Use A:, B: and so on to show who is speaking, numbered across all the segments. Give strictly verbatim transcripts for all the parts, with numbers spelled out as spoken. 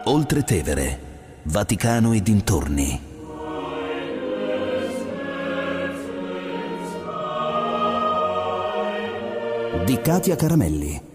A: Oltre Tevere, Vaticano e dintorni. Di Katia Caramelli.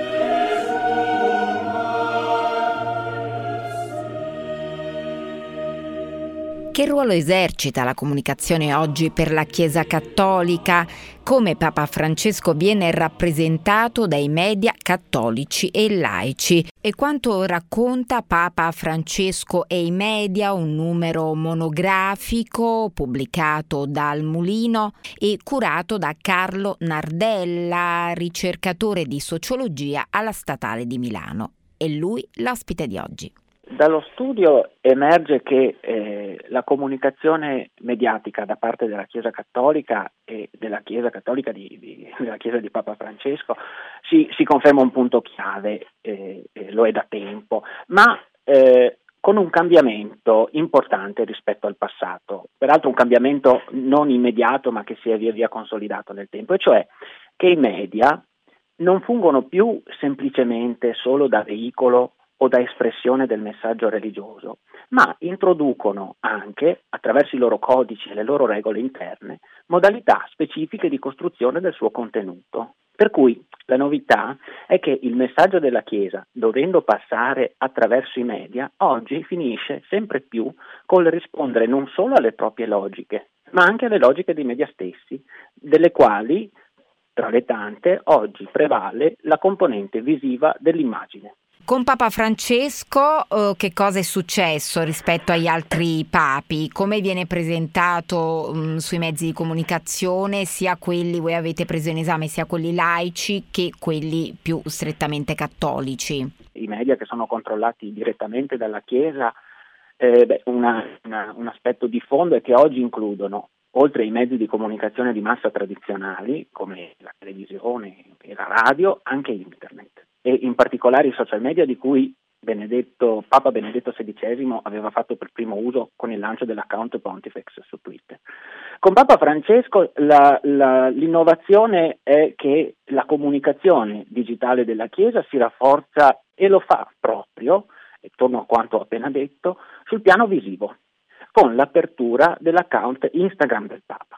B: Che ruolo esercita la comunicazione oggi per la Chiesa Cattolica? Come Papa Francesco viene rappresentato dai media cattolici e laici? E quanto racconta Papa Francesco e i media, un numero monografico pubblicato dal Mulino e curato da Carlo Nardella, ricercatore di sociologia alla Statale di Milano. E lui l'ospite di oggi.
C: Dallo studio emerge che eh, la comunicazione mediatica da parte della Chiesa Cattolica e della Chiesa Cattolica di, di, della Chiesa di Papa Francesco si, si conferma un punto chiave, eh, eh, lo è da tempo, ma eh, con un cambiamento importante rispetto al passato, peraltro un cambiamento non immediato ma che si è via via consolidato nel tempo, e cioè che i media non fungono più semplicemente solo da veicolo o da espressione del messaggio religioso, ma introducono anche, attraverso i loro codici e le loro regole interne, modalità specifiche di costruzione del suo contenuto. Per cui la novità è che il messaggio della Chiesa, dovendo passare attraverso i media, oggi finisce sempre più col rispondere non solo alle proprie logiche, ma anche alle logiche dei media stessi, delle quali, tra le tante, oggi prevale la componente visiva dell'immagine.
B: Con Papa Francesco eh, che cosa è successo rispetto agli altri papi? Come viene presentato mh, sui mezzi di comunicazione, sia quelli voi avete preso in esame, sia quelli laici che quelli più strettamente cattolici?
C: I media che sono controllati direttamente dalla Chiesa, eh, beh, una, una, un aspetto di fondo è che oggi includono, oltre ai mezzi di comunicazione di massa tradizionali, come la televisione e la radio, anche internet. E in particolare i social media di cui Benedetto, Papa Benedetto sedicesimo aveva fatto per primo uso con il lancio dell'account Pontifex su Twitter. Con Papa Francesco la, la, l'innovazione è che la comunicazione digitale della Chiesa si rafforza e lo fa proprio, e torno a quanto ho appena detto, sul piano visivo, con l'apertura dell'account Instagram del Papa.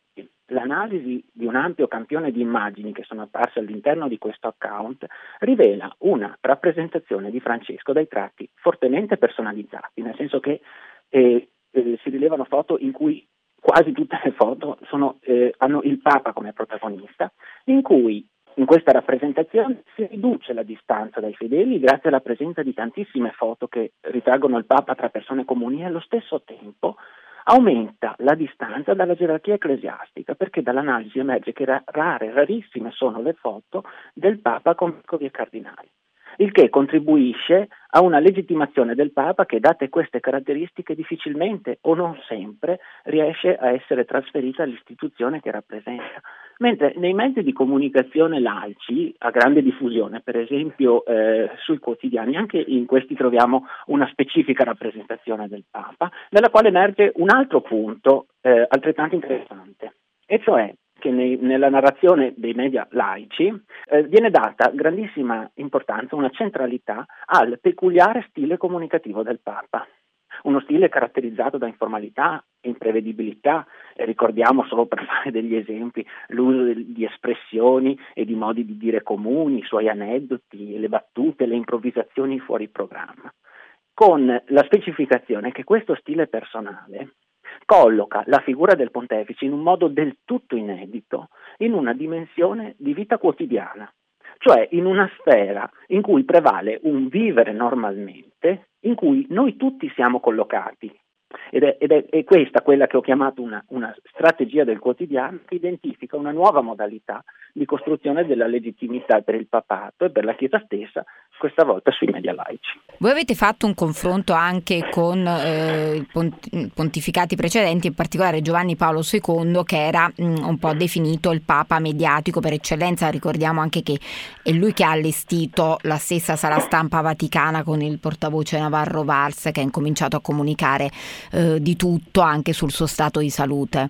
C: L'analisi di un ampio campione di immagini che sono apparse all'interno di questo account rivela una rappresentazione di Francesco dai tratti fortemente personalizzati, nel senso che eh, eh, si rilevano foto in cui quasi tutte le foto sono, eh, hanno il Papa come protagonista, in cui in questa rappresentazione si riduce la distanza dai fedeli grazie alla presenza di tantissime foto che ritraggono il Papa tra persone comuni e allo stesso tempo aumenta la distanza dalla gerarchia ecclesiastica, perché dall'analisi emerge che rare, rarissime sono le foto del Papa con vescovi e cardinali, il che contribuisce a una legittimazione del Papa che, date queste caratteristiche, difficilmente o non sempre riesce a essere trasferita all'istituzione che rappresenta. Mentre nei mezzi di comunicazione laici a grande diffusione, per esempio eh, sui quotidiani, anche in questi troviamo una specifica rappresentazione del Papa, dalla quale emerge un altro punto eh, altrettanto interessante, e cioè che nei, nella narrazione dei media laici eh, viene data grandissima importanza, una centralità al peculiare stile comunicativo del Papa. Uno stile caratterizzato da informalità e imprevedibilità, e ricordiamo solo per fare degli esempi l'uso di espressioni e di modi di dire comuni, i suoi aneddoti, le battute, le improvvisazioni fuori programma, con la specificazione che questo stile personale colloca la figura del pontefice in un modo del tutto inedito in una dimensione di vita quotidiana, cioè in una sfera in cui prevale un vivere normalmente, in cui noi tutti siamo collocati. Ed è, ed è, è questa quella che ho chiamato una, una strategia del quotidiano, che identifica una nuova modalità di costruzione della legittimità per il papato e per la Chiesa stessa, questa volta sui media laici.
B: Voi avete fatto un confronto anche con eh, i pont- pontificati precedenti, in particolare Giovanni Paolo secondo, che era mh, un po' definito il Papa mediatico per eccellenza. Ricordiamo anche che è lui che ha allestito la stessa sala stampa vaticana con il portavoce Navarro Valls, che ha incominciato a comunicare eh, di tutto anche sul suo stato di salute.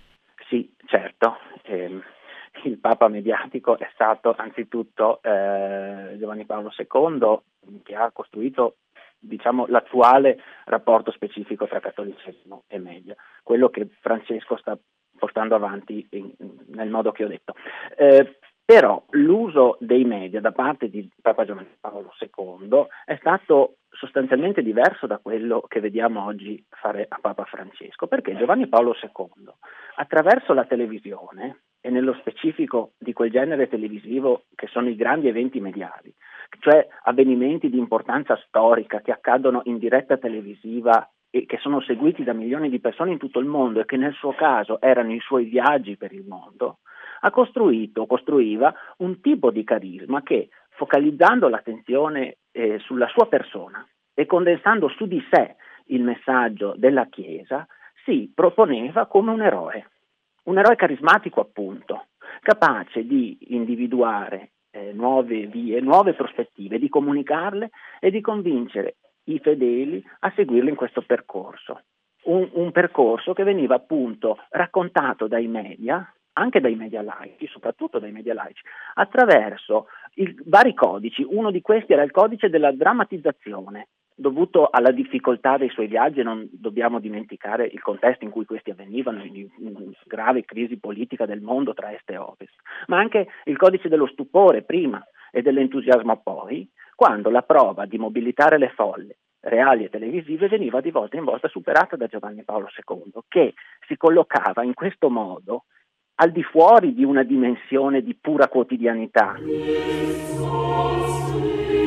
C: Sì, certo. Ehm. Il Papa mediatico è stato anzitutto eh, Giovanni Paolo secondo, che ha costruito diciamo, l'attuale rapporto specifico tra cattolicesimo e media, quello che Francesco sta portando avanti in, nel modo che ho detto. Eh, però l'uso dei media da parte di Papa Giovanni Paolo secondo è stato sostanzialmente diverso da quello che vediamo oggi fare a Papa Francesco, perché Giovanni Paolo secondo, attraverso la televisione, e nello specifico di quel genere televisivo che sono i grandi eventi mediali, cioè avvenimenti di importanza storica che accadono in diretta televisiva e che sono seguiti da milioni di persone in tutto il mondo e che nel suo caso erano i suoi viaggi per il mondo, ha costruito, costruiva un tipo di carisma che, focalizzando l'attenzione eh, sulla sua persona e condensando su di sé il messaggio della Chiesa, si proponeva come un eroe, un eroe carismatico appunto, capace di individuare eh, nuove vie, nuove prospettive, di comunicarle e di convincere i fedeli a seguirlo in questo percorso. Un, un percorso che veniva appunto raccontato dai media, anche dai media laici, soprattutto dai media laici, attraverso i vari codici. Uno di questi era il codice della drammatizzazione, dovuto alla difficoltà dei suoi viaggi, e non dobbiamo dimenticare il contesto in cui questi avvenivano, in una grave crisi politica del mondo tra est e ovest, ma anche il codice dello stupore prima e dell'entusiasmo poi, quando la prova di mobilitare le folle reali e televisive veniva di volta in volta superata da Giovanni Paolo secondo, che si collocava in questo modo al di fuori di una dimensione di pura quotidianità.